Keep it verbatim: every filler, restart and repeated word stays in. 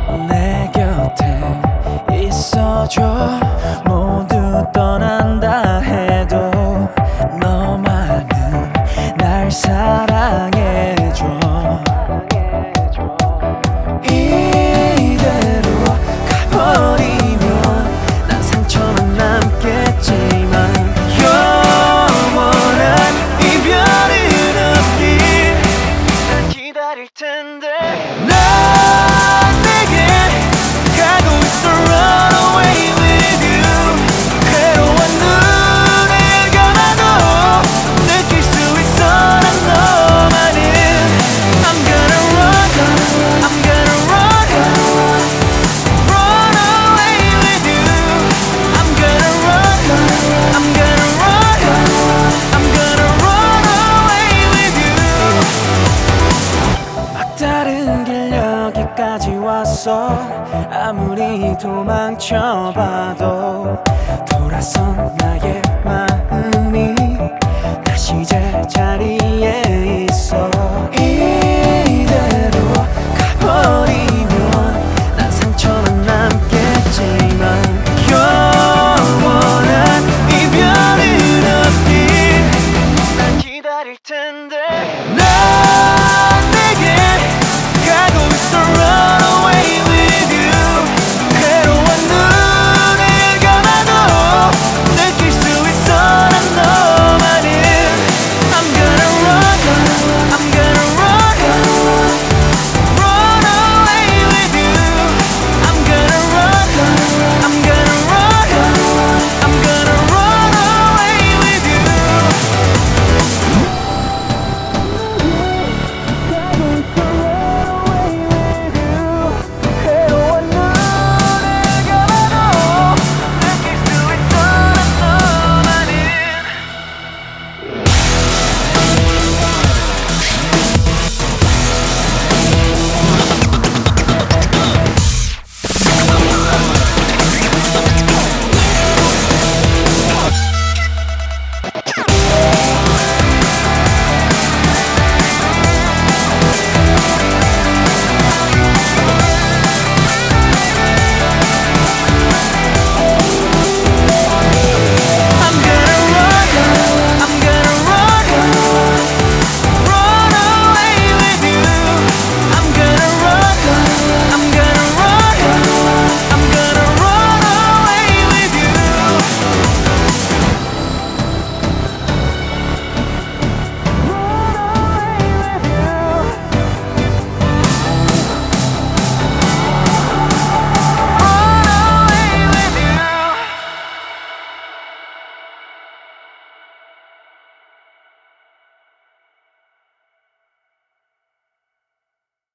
내 곁에 있어줘. 모두 떠난다 해도 너만은 날 사랑해줘. 이대로 가버리면 난 상처만 남겠지만 영원한 이별은 없길 난 기다릴 텐데. 난 내게 가고 있어 run away with you. 괴로운 눈을 감아도 느낄 수 있어 난 너만은. I'm gonna run, I'm gonna run, run away with you. I'm gonna run, I'm gonna run, I'm gonna run away with you. 막다른 길 여기까지 왔어. 아무리 도망쳐봐도 돌아선 나의 마음이 다시 제자리에 있어.